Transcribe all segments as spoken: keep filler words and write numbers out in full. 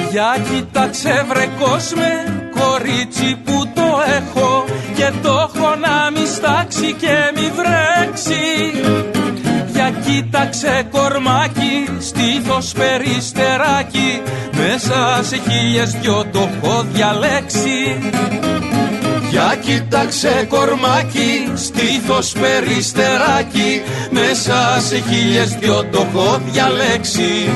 Για κοίταξε βρε κόσμε, κορίτσι που το έχω και το έχω να μη στάξει και μη βρέξει. Για κοίταξε κορμάκι, στήθος περιστεράκι, μέσα σε χίλιες δυο το έχω διαλέξει. Για κοίταξε κορμάκι, στήθος περιστεράκι, μέσα σε χίλιες δυο το έχω διαλέξει.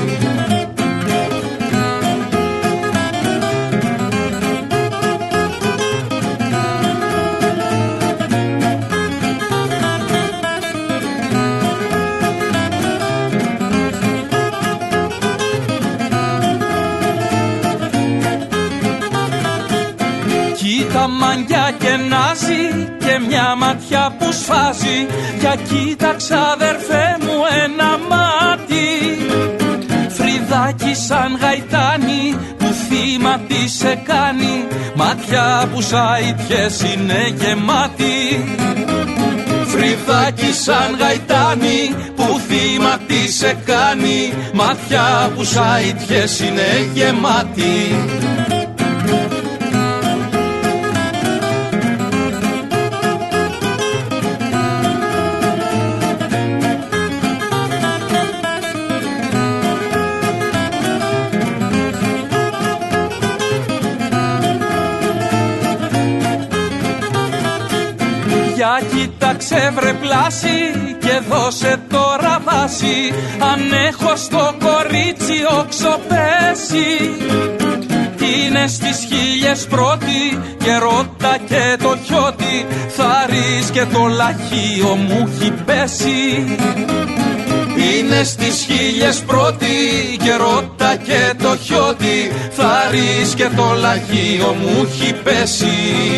Κοίτα μαγιά και νάζει και μια ματιά που σφάζει. Για κοίταξα αδερφέ μου ένα μάτι, φρυδάκι σαν γαϊτάνι που θύμα τι σε κάνει, μάτια που σαϊτιές είναι γεμάτη. Φρυδάκι σαν γαϊτάνι που θύμα τι σε κάνει, μάτια που σαϊτιές είναι γεμάτη. Για κοίταξε βρε πλάση και δώσε τώρα βάση, αν έχω στο κορίτσι όξο πέσει. Είναι στις χίλιες πρώτη και ρώτα και το χιώτη, θα ρεις και το λαχείο μου έχει πέσει. Είναι στις χίλιες πρώτη και ρώτα και το χιώτη, θα ρεις και το λαχείο μου έχει πέσει.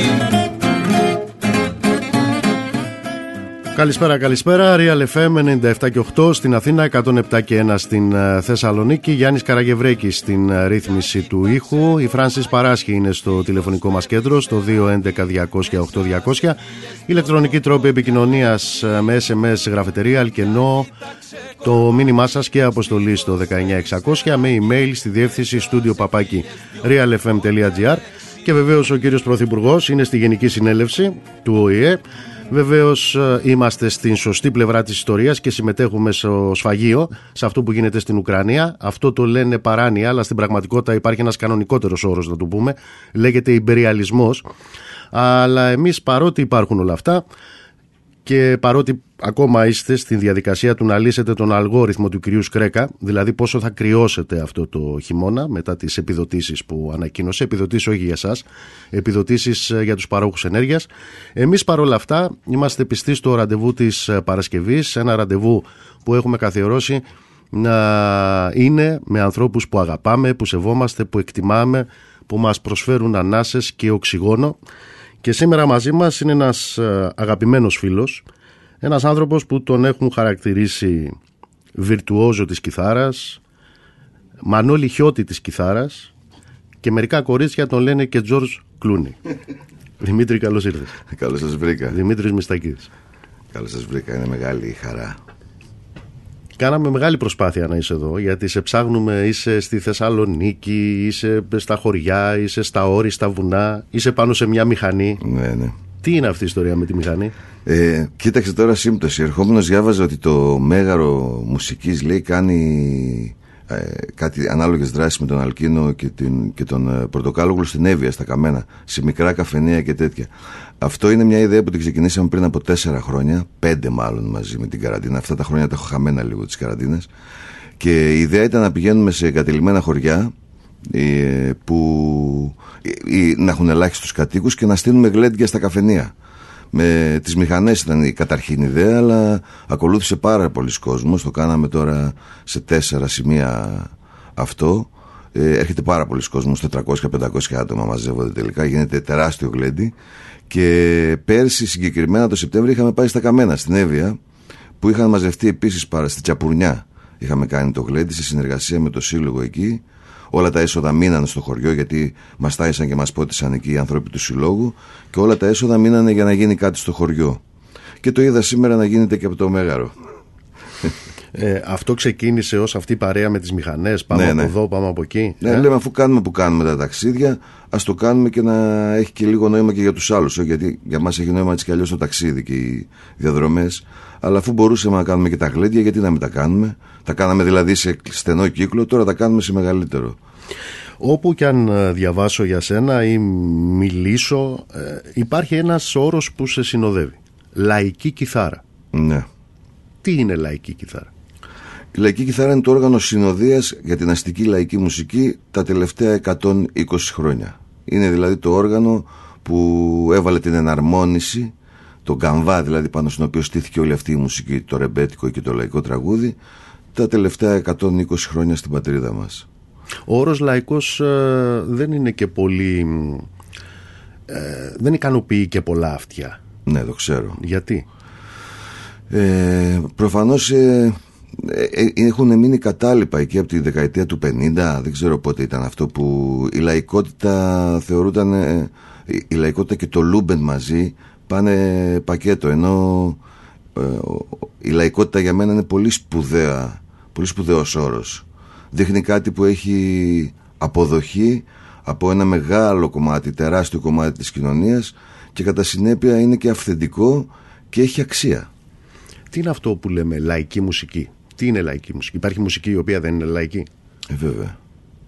Καλησπέρα, καλησπέρα. Real εφ εμ ενενήντα επτά και οκτώ στην Αθήνα, εκατόν επτά και ένα στην Θεσσαλονίκη. Γιάννης Καραγευρέκης στην ρύθμιση του ήχου. Η Φράνσις Παράσχη είναι στο τηλεφωνικό μας κέντρο, στο δύο έντεκα διακόσια οκτώ διακόσια. Ηλεκτρονική τρόπη επικοινωνίας με ες εμ ες, γραφετερία, αλκενό, το μήνυμά σας και αποστολή στο δεκαεννιά εξακόσια, με email στη διεύθυνση στούντιο παπάκι real f m τελεία g r. Και βεβαίως ο κύριος Πρωθυπουργός είναι στη Γενική Συνέλευση του Ο Η Ε. Βεβαίως είμαστε στην σωστή πλευρά της ιστορίας και συμμετέχουμε στο σφαγείο, σε αυτό που γίνεται στην Ουκρανία. Αυτό το λένε παράνοια, αλλά στην πραγματικότητα υπάρχει ένας κανονικότερος όρος, να το πούμε. Λέγεται ιμπεριαλισμός. Αλλά εμείς, παρότι υπάρχουν όλα αυτά και παρότι ακόμα είστε στη διαδικασία του να λύσετε τον αλγόριθμο του κυρίου Σκρέκα, δηλαδή πόσο θα κρυώσετε αυτό το χειμώνα μετά τις επιδοτήσεις που ανακοίνωσε, επιδοτήσεις όχι για εσάς, επιδοτήσεις για τους παρόχους ενέργειας, εμείς παρόλα αυτά είμαστε πιστοί στο ραντεβού της Παρασκευής, ένα ραντεβού που έχουμε καθιερώσει να είναι με ανθρώπους που αγαπάμε, που σεβόμαστε, που εκτιμάμε, που μας προσφέρουν ανάσες και οξυγόνο. Και σήμερα μαζί μας είναι ένας αγαπημένος φίλος, ένας άνθρωπος που τον έχουν χαρακτηρίσει βιρτουόζο της κιθάρας, Μανώλη Χιώτη της κιθάρας, και μερικά κορίτσια τον λένε και Τζορτζ Κλούνι. Δημήτρη, καλώς ήρθες. Καλώς σας βρήκα. Δημήτρης Μιστακίδης. Καλώς σας βρήκα, είναι μεγάλη χαρά. Κάναμε μεγάλη προσπάθεια να είσαι εδώ, γιατί σε ψάχνουμε, είσαι στη Θεσσαλονίκη, είσαι στα χωριά, είσαι στα όρη, στα βουνά, είσαι πάνω σε μια μηχανή. Ναι, ναι. Τι είναι αυτή η ιστορία με τη μηχανή? Ε, κοίταξε τώρα σύμπτωση. Ερχόμενος διάβαζα ότι το Μέγαρο Μουσικής, λέει, κάνει ε, κάτι ανάλογες δράσεις με τον Αλκίνο και, την, και τον ε, Πορτοκάλογλου στην Εύβοια, στα Καμένα, σε μικρά καφενεία και τέτοια. Αυτό είναι μια ιδέα που την ξεκινήσαμε πριν από τέσσερα χρόνια, πέντε μάλλον, μαζί με την καραντίνα. Αυτά τα χρόνια τα έχω χαμένα λίγο τις καραντίνες. Και η ιδέα ήταν να πηγαίνουμε σε εγκατελειμμένα χωριά, ε, που ε, ε, να έχουν ελάχιστους κατοίκους και να στείλουμε γλέντια στα καφενεία. Με τις μηχανές ήταν η καταρχήν ιδέα, αλλά ακολούθησε πάρα πολλοί κόσμος. Το κάναμε τώρα σε τέσσερα σημεία αυτό. Ε, έρχεται πάρα πολλοί κόσμος, τετρακόσια με πεντακόσια άτομα μαζεύονται τελικά. Γίνεται τεράστιο γλέντι. Και πέρσι, συγκεκριμένα το Σεπτέμβριο, είχαμε πάει στα Καμένα, στην Εύβοια, που είχαν μαζευτεί επίσης παρά στη Τσαπουρνιά. Είχαμε κάνει το γλέντι σε συνεργασία με το σύλλογο εκεί. Όλα τα έσοδα μείνανε στο χωριό, γιατί μας τάισαν και μας πότισαν εκεί οι άνθρωποι του συλλόγου, και όλα τα έσοδα μείνανε για να γίνει κάτι στο χωριό. Και το είδα σήμερα να γίνεται και από το Μέγαρο. Ε, αυτό ξεκίνησε ως αυτή η παρέα με τις μηχανές, πάμε ναι, από ναι. εδώ, πάμε από εκεί. Ναι, ε? λέμε αφού κάνουμε που κάνουμε τα ταξίδια, ας το κάνουμε και να έχει και λίγο νόημα και για τους άλλους, γιατί για μας έχει νόημα έτσι κι αλλιώς το ταξίδι και οι διαδρομές, αλλά αφού μπορούσαμε να κάνουμε και τα γλέντια, γιατί να μην τα κάνουμε? Τα κάναμε δηλαδή σε στενό κύκλο, τώρα τα κάνουμε σε μεγαλύτερο. Όπου και αν διαβάσω για σένα ή μιλήσω, ε, υπάρχει ένας όρος που σε συνοδεύει. Λαϊκή κιθάρα. Ναι. Τι είναι λαϊκή κιθάρα? Η λαϊκή κιθάρα είναι το όργανο συνοδείας για την αστική λαϊκή μουσική τα τελευταία εκατόν είκοσι χρόνια. Είναι δηλαδή το όργανο που έβαλε την εναρμόνιση, τον καμβά δηλαδή πάνω στον οποίο στήθηκε όλη αυτή η μουσική, το ρεμπέτικο και το λαϊκό τραγούδι, τα τελευταία εκατόν είκοσι χρόνια στην πατρίδα μας. Ο όρος λαϊκός ε, δεν είναι και πολύ... Ε, δεν ικανοποιεί και πολλά αυτιά. Ναι, το ξέρω. Γιατί? Ε, προφανώς ε, ε, έχουν μείνει κατάλοιπα εκεί από τη δεκαετία του πενήντα, δεν ξέρω πότε ήταν αυτό, που η λαϊκότητα θεωρούταν, ε, η λαϊκότητα και το Λούμπεν μαζί πάνε πακέτο, ενώ ε, η λαϊκότητα για μένα είναι πολύ σπουδαία, πολύ σπουδαίος όρος. Δείχνει κάτι που έχει αποδοχή από ένα μεγάλο κομμάτι, τεράστιο κομμάτι της κοινωνίας, και κατά συνέπεια είναι και αυθεντικό και έχει αξία. Τι είναι αυτό που λέμε λαϊκή μουσική? Τι είναι λαϊκή μουσική? Υπάρχει μουσική η οποία δεν είναι λαϊκή? Ε, βέβαια.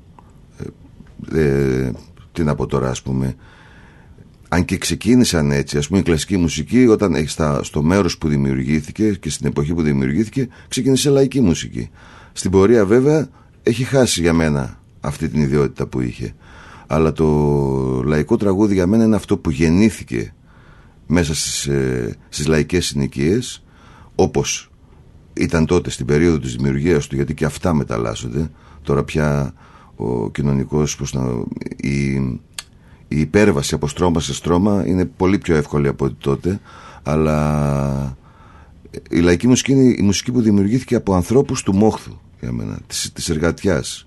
Ε, ε, τι να πω τώρα, ας πούμε. Αν και ξεκίνησαν έτσι, ας πούμε, η κλασική μουσική, όταν έχει στα, στο μέρος που δημιουργήθηκε και στην εποχή που δημιουργήθηκε, ξεκίνησε λαϊκή μουσική. Στην πορεία βέβαια έχει χάσει για μένα αυτή την ιδιότητα που είχε. Αλλά το λαϊκό τραγούδι για μένα είναι αυτό που γεννήθηκε μέσα στις, ε, στις λαϊκές συνοικίες, όπως ήταν τότε στην περίοδο της δημιουργίας του, γιατί και αυτά μεταλλάσσονται. Τώρα πια ο κοινωνικός, πώς να, η, η υπέρβαση από στρώμα σε στρώμα είναι πολύ πιο εύκολη από ό,τι τότε, αλλά η λαϊκή μουσική είναι η μουσική που δημιουργήθηκε από ανθρώπους του μόχθου, για μένα, της, της εργατιάς.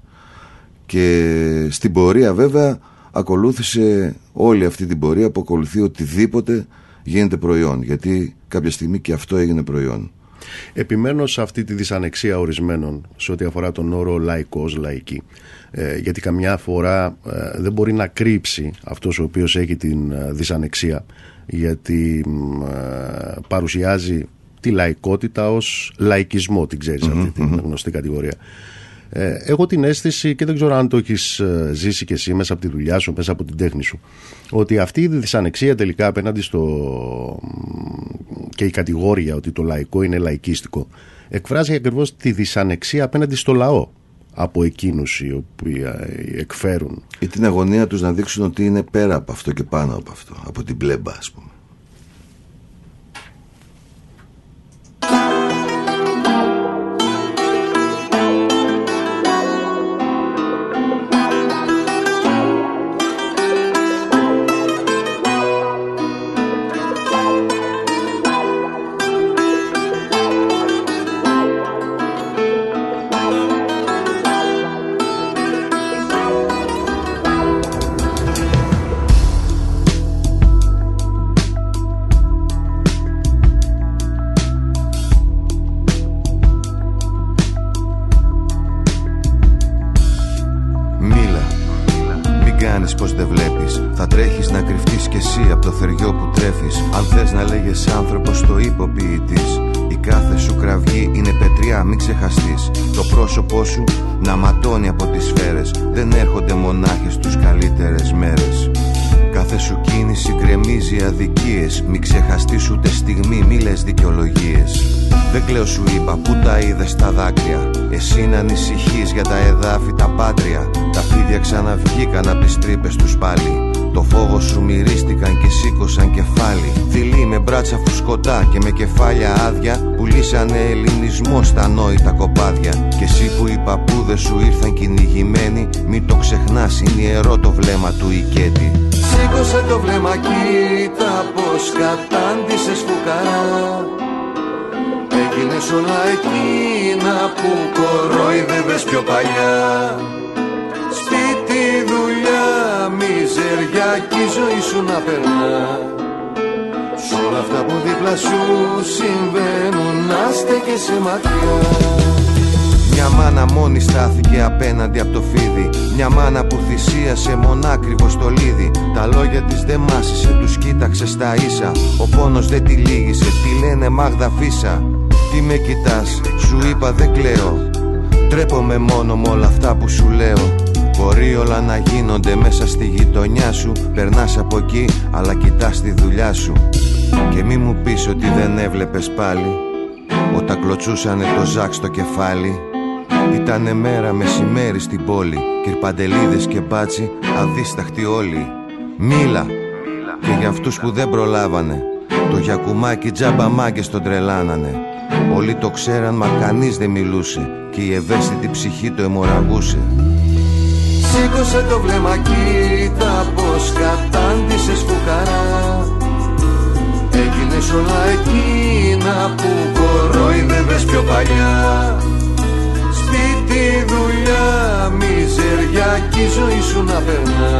Και στην πορεία βέβαια ακολούθησε όλη αυτή την πορεία που ακολουθεί οτιδήποτε γίνεται προϊόν, γιατί κάποια στιγμή και αυτό έγινε προϊόν. Επιμένω σε αυτή τη δυσανεξία ορισμένων σε ό,τι αφορά τον όρο λαϊκός, λαϊκή, ε, γιατί καμιά φορά ε, δεν μπορεί να κρύψει αυτός ο οποίος έχει την ε, δυσανεξία, γιατί ε, παρουσιάζει τη λαϊκότητα ως λαϊκισμό, την ξέρεις mm-hmm, αυτή την mm-hmm. γνωστή κατηγορία. Ε, έχω την αίσθηση, και δεν ξέρω αν το έχεις ζήσει και εσύ μέσα από τη δουλειά σου, μέσα από την τέχνη σου, ότι αυτή η δυσανεξία τελικά απέναντι στο και η κατηγορία ότι το λαϊκό είναι λαϊκίστικο εκφράζει ακριβώς τη δυσανεξία απέναντι στο λαό από εκείνους οι οποίοι εκφέρουν, ή την αγωνία τους να δείξουν ότι είναι πέρα από αυτό και πάνω από αυτό, από την πλέμπα, ας πούμε. Πως δεν βλέπεις, θα τρέχεις να κρυφτείς κι εσύ από το θεριό που τρέφεις. Αν θες να λέγεσαι άνθρωπος, το είπε ο ποιητής. Η κάθε σου κραυγή είναι πετριά, μην ξεχαστείς. Το πρόσωπό σου να ματώνει από τις σφαίρες. Δεν έρχονται μονάχες τους καλύτερες μέρες. Κάθε σου κίνηση γκρεμίζει αδικίες. Μην ξεχαστείς ούτε στιγμή, μη λες δικαιολογίες. Δεν κλαίω σου είπα, πού τα είδες τα δάκρυα. Εσύ να ανησυχείς για τα εδάφη τα πάτρια. Τα φίδια ξαναβγήκαν απ' τις τρύπες τους πάλι. Το φόβο σου μυρίστηκαν και σήκωσαν κεφάλι. Δειλοί με μπράτσα φουσκωτά και με κεφάλια άδεια, πουλήσανε ελληνισμό στα νόητα κοπάδια. Και εσύ που οι παππούδες σου ήρθαν κυνηγημένοι, μην το ξεχνάς, είναι ιερό το βλέμμα του οικέτη. Σήκωσε το βλέμμα, κοίτα πως κατάντησες φουκαρά. Έγινες όλα εκείνα που κορόιδευες πιο παλιά. Σπίτι, δουλειά, μιζεριά κι η ζωή σου να περνά. Σ' όλα αυτά που δίπλα σου συμβαίνουν να στέκεσαι μακριά. Μια μάνα μόνη στάθηκε απέναντι από το φίδι. Μια μάνα που θυσίασε μονάκριβο στολίδι. Τα λόγια της δεν μάσησε, τους κοίταξε στα ίσα. Ο πόνος δεν τη λύγησε, τη λένε Μάγδα Φίσα. Τι με κοιτάς, σου είπα δεν κλαίω. Τρέπομαι μόνο με όλα αυτά που σου λέω. Μπορεί όλα να γίνονται μέσα στη γειτονιά σου. Περνάς από εκεί αλλά κοιτάς τη δουλειά σου. Και μη μου πεις ότι δεν έβλεπες πάλι όταν κλωτσούσανε το Ζακ στο κεφάλι. Ήτανε μέρα μεσημέρι στην πόλη. Κυρπαντελίδες και μπάτσι αδίσταχτοι όλοι. Μίλα και για αυτούς που δεν προλάβανε. Το γιακουμάκι τζάμπα μάγκες τον τρελάνανε. Όλοι το ξέραν μα κανείς δεν μιλούσε. Και η ευαίσθητη ψυχή το αιμορραγούσε. Σήκωσε το βλέμμα, κοίτα πως κατάντησες φουκαρά. Έγινες όλα εκείνα που κορόιδευες πιο παλιά. Σπίτι, δουλειά, μιζεριά κι η ζωή σου να περνά.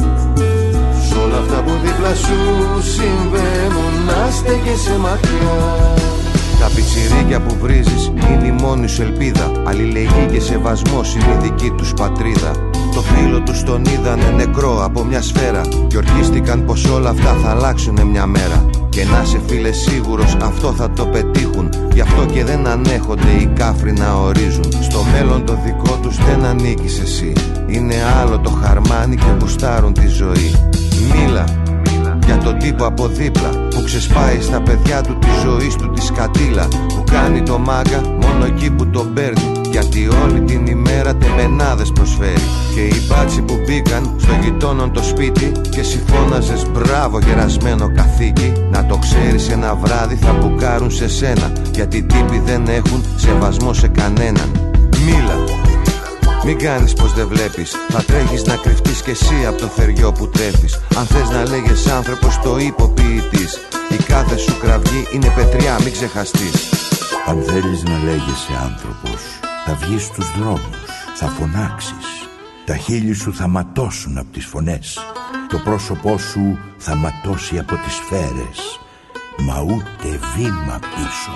Σ' όλα αυτά που δίπλα σου συμβαίνουν να στέκεσαι μακριά. Τα πιτσιρίκια που βρίζεις είναι η μόνη σου ελπίδα. Αλληλεγγύη και σεβασμός είναι η δική τους πατρίδα. Το φίλο τους τον είδανε νεκρό από μια σφαίρα. Και ορκίστηκαν πως όλα αυτά θα αλλάξουνε μια μέρα. Και να σε φίλε σίγουρος αυτό θα το πετύχουν. Γι' αυτό και δεν ανέχονται οι κάφροι να ορίζουν. Στο μέλλον το δικό τους δεν ανήκεις εσύ. Είναι άλλο το χαρμάνι και γουστάρουν τη ζωή. Μίλα για τον τύπο από δίπλα που ξεσπάει στα παιδιά του τη ζωή του τη σκατήλα. Που κάνει το μάγκα μόνο εκεί που τον παίρνει. Γιατί όλη την ημέρα τεμενάδες προσφέρει. Και οι μπάτσοι που μπήκαν στο γειτόνον το σπίτι. Και εσύ φώναζες μπράβο γερασμένο καθήκη. Να το ξέρεις ένα βράδυ θα μπουκάρουν σε σένα. Γιατί οι τύποι δεν έχουν σεβασμό σε κανέναν. Μίλα, μην κάνεις πως δεν βλέπεις. Θα τρέχεις να κρυφτείς κι εσύ από το θεριό που τρέφεις. Αν θες να λέγες άνθρωπος το είπε ο ποιητής. Η κάθε σου κραυγή είναι πετριά, μην ξεχαστείς. Αν θέλεις να λέγεσαι άνθρωπος, θα βγεις στους δρόμους, θα φωνάξεις. Τα χείλη σου θα ματώσουν από τις φωνές. Το πρόσωπό σου θα ματώσει από τις σφαίρες. Μα ούτε βήμα πίσω.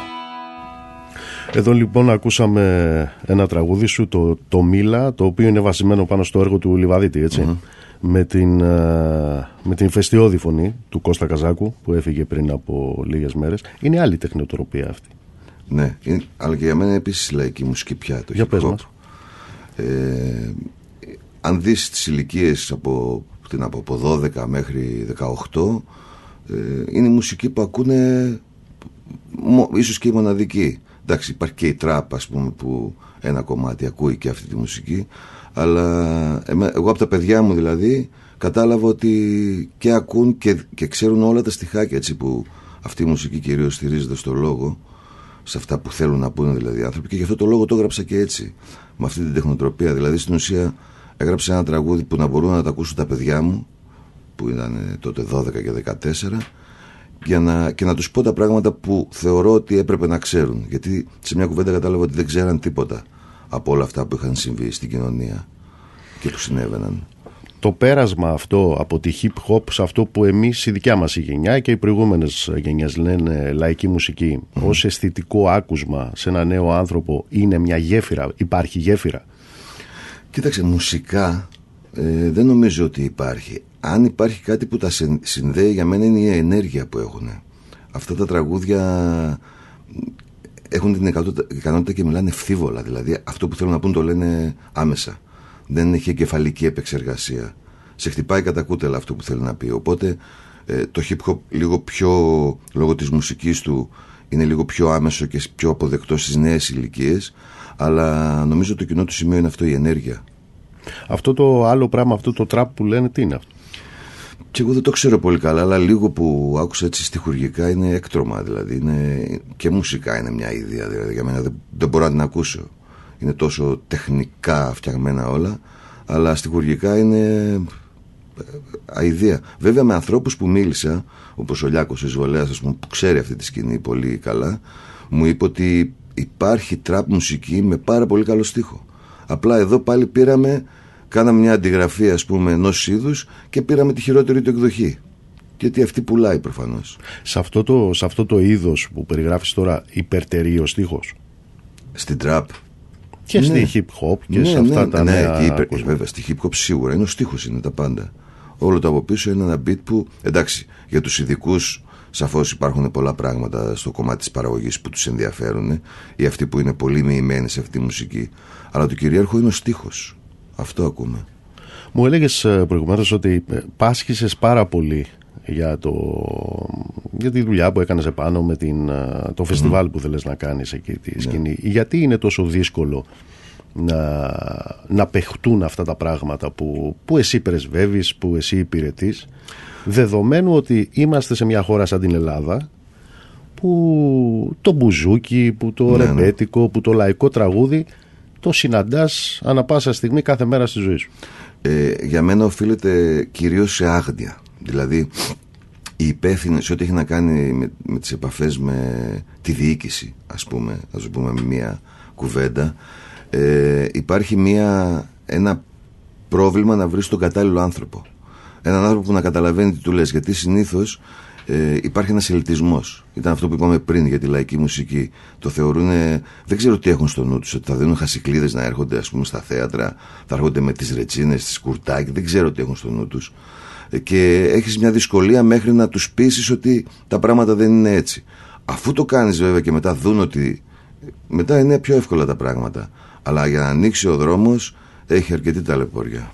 Εδώ λοιπόν ακούσαμε ένα τραγούδι σου, το, το Μίλα, το οποίο είναι βασισμένο πάνω στο έργο του Λιβαδίτη, έτσι, mm-hmm. με, την, με την φεστιώδη φωνή του Κώστα Καζάκου που έφυγε πριν από λίγες μέρες. Είναι άλλη τεχνοτροπία αυτή. Ναι, είναι, αλλά και για μένα επίσης λαϊκή μουσική πια το για πες μας. Ε, αν δεις τις ηλικίες από, από, από δώδεκα μέχρι δεκαοκτώ, ε, είναι η μουσική που ακούνε μο, ίσως και η μοναδική. Εντάξει, υπάρχει και η τραπ, ας πούμε, που ένα κομμάτι ακούει και αυτή τη μουσική. Αλλά εγώ από τα παιδιά μου δηλαδή κατάλαβα ότι και ακούν και, και ξέρουν όλα τα στιχάκια, έτσι, που αυτή η μουσική κυρίως στηρίζεται στο λόγο, σε αυτά που θέλουν να πούνε δηλαδή οι άνθρωποι. Και γι' αυτό το λόγο το έγραψα και έτσι, με αυτή την τεχνοτροπία. Δηλαδή στην ουσία έγραψα ένα τραγούδι που να μπορούν να τα ακούσουν τα παιδιά μου, που ήταν τότε δώδεκα και δεκατέσσερα, για να, και να τους πω τα πράγματα που θεωρώ ότι έπρεπε να ξέρουν. Γιατί σε μια κουβέντα κατάλαβα ότι δεν ξέραν τίποτα από όλα αυτά που είχαν συμβεί στην κοινωνία και που συνέβαιναν. Το πέρασμα αυτό από τη hip hop σε αυτό που εμείς η δικιά μας η γενιά και οι προηγούμενες γενιές λένε λαϊκή μουσική, mm. ως αισθητικό άκουσμα σε ένα νέο άνθρωπο, είναι μια γέφυρα, υπάρχει γέφυρα? Κοίταξε, μουσικά ε, δεν νομίζω ότι υπάρχει. Αν υπάρχει κάτι που τα συνδέει, για μένα είναι η ενέργεια που έχουν. Αυτά τα τραγούδια έχουν την ικανότητα και μιλάνε ευθύβολα. Δηλαδή αυτό που θέλουν να πούν το λένε άμεσα. Δεν έχει εγκεφαλική επεξεργασία. Σε χτυπάει κατά κούτελα αυτό που θέλει να πει. Οπότε ε, το hip hop λίγο πιο, λόγω της μουσικής του, είναι λίγο πιο άμεσο και πιο αποδεκτό στις νέες ηλικίες. Αλλά νομίζω το κοινό του σημείο είναι αυτό, η ενέργεια. Αυτό το άλλο πράγμα, αυτό το τραπ που λένε, τι είναι αυτό? Και εγώ δεν το ξέρω πολύ καλά, αλλά λίγο που άκουσα έτσι στιχουργικά είναι έκτρωμα. Δηλαδή είναι, και μουσικά είναι μια ιδέα. Δηλαδή για μένα δεν, δεν μπορώ να την ακούσω. Είναι τόσο τεχνικά φτιαγμένα όλα, αλλά στιχουργικά είναι αηδία. Βέβαια με ανθρώπους που μίλησα, όπως ο Λιάκος Εισβολέας, ας πούμε, που ξέρει αυτή τη σκηνή πολύ καλά, μου είπε ότι υπάρχει τραπ μουσική με πάρα πολύ καλό στίχο. Απλά εδώ πάλι πήραμε, κάναμε μια αντιγραφή, ας πούμε, ενός είδους και πήραμε τη χειρότερη του εκδοχή. γιατί αυτή πουλάει προφανώς. Σε αυτό το, σε αυτό το είδος που περιγράφεις τώρα υπερτερεί ο στίχος. Στην τραπ. Και ναι. στη hip hop και ναι, σε αυτά ναι, τα ναι, νέα και υπερ, βέβαια, στη hip hop σίγουρα είναι ο στίχος, είναι τα πάντα. Όλο το από πίσω είναι ένα beat που, εντάξει, για τους ειδικούς σαφώς υπάρχουν πολλά πράγματα στο κομμάτι της παραγωγής που τους ενδιαφέρουν, ή αυτοί που είναι πολύ μοιημένοι σε αυτή τη μουσική, αλλά το κυρίαρχο είναι ο στίχος. Αυτό ακούμε. Μου έλεγες προηγουμένως ότι πάσχησες πάρα πολύ για, το, για τη δουλειά που έκανες επάνω με την, το φεστιβάλ mm. που θέλεις να κάνεις εκεί τη σκηνή. Ναι. Γιατί είναι τόσο δύσκολο να, να παιχτούν αυτά τα πράγματα που, που εσύ πρεσβεύεις, που εσύ υπηρετείς, δεδομένου ότι είμαστε σε μια χώρα σαν την Ελλάδα που το μπουζούκι, που το ναι, ρεμπέτικο, ναι. που το λαϊκό τραγούδι το συναντάς ανα πάσα στιγμή κάθε μέρα στη ζωή σου. Ε, για μένα οφείλεται κυρίως σε άγνοια. Δηλαδή οι υπεύθυνοι σε ό,τι έχει να κάνει με, με τις επαφές με τη διοίκηση, ας πούμε, ας πούμε με μια κουβέντα, ε, υπάρχει μια, ένα πρόβλημα να βρεις τον κατάλληλο άνθρωπο. Έναν άνθρωπο που να καταλαβαίνει τι του λες, γιατί συνήθως ε, υπάρχει ένας ελιτισμός. Ήταν αυτό που είπαμε πριν για τη λαϊκή μουσική. Το θεωρούν, δεν ξέρω τι έχουν στο νου τους, ότι θα δίνουν χασικλίδες να έρχονται, ας πούμε, στα θέατρα, θα έρχονται με τις ρετσίνες, τις κουρτάκι, δεν ξέρω τι έχουν στο νου τους. Ε, και έχεις μια δυσκολία μέχρι να τους πείσεις ότι τα πράγματα δεν είναι έτσι. Αφού το κάνεις βέβαια και μετά δουν ότι μετά είναι πιο εύκολα τα πράγματα. Αλλά για να ανοίξει ο δρόμος έχει αρκετή ταλαιπωρία.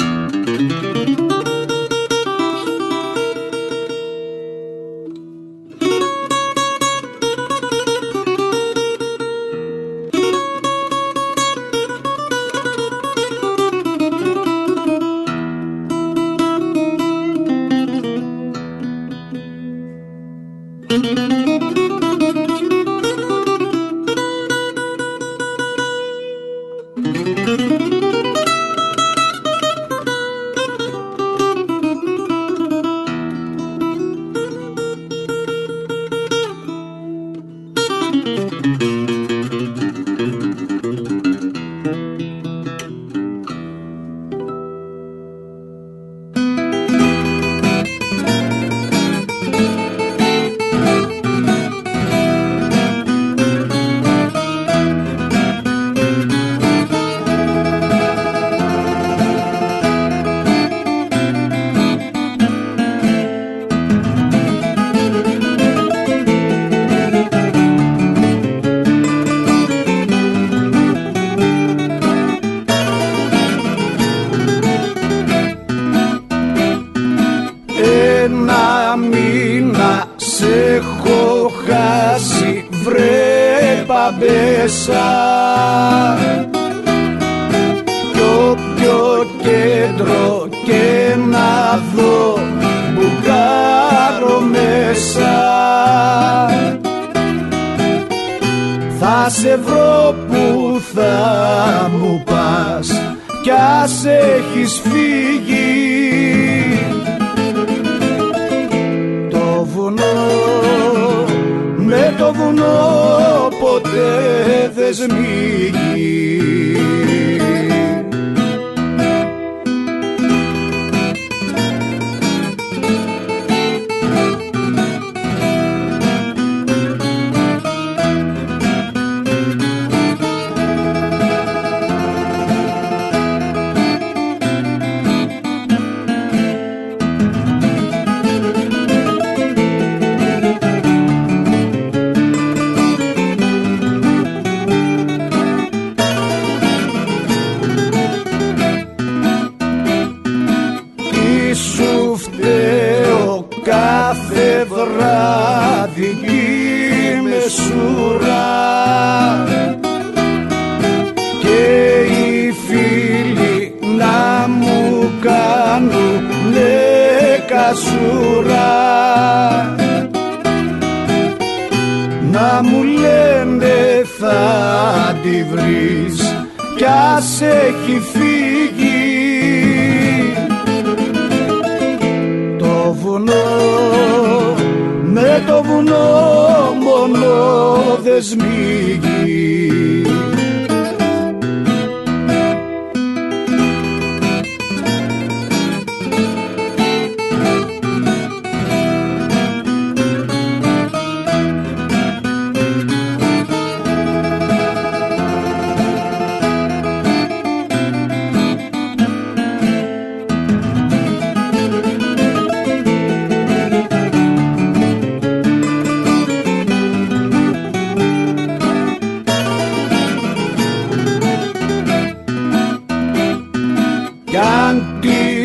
Πιο πιο κέντρο και να δω μπουκάρω μέσα. Θα σε βρω που θα μου πας κι ας έχεις φύγει. Το βουνό με το βουνό ποτέ δεν σμίγει. Να μου λένε θα τη βρεις κι ας έχει φύγει. Το βουνό με το βουνό μόνο δεν σμίγει.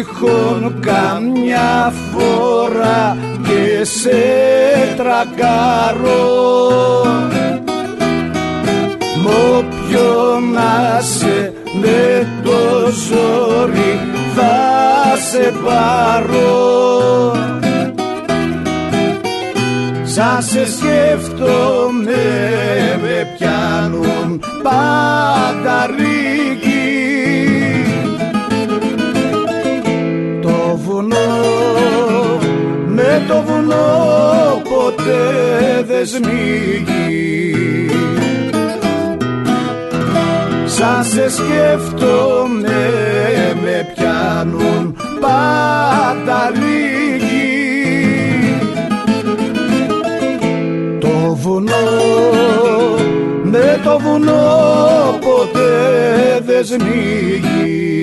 τυχόν καμιά φορά και σε τρακάρω, μ' όποιον να σε με το ζόρι θα σε πάρω. Σαν σε σκέφτομαι με πιάνουν πάντα ρίγη. Το βουνό με το βουνό ποτέ δεν σμίγει. Σαν σε σκέφτομαι με πιάνουν πάντα λίγοι. Το βουνό με το βουνό ποτέ δεν σμίγει.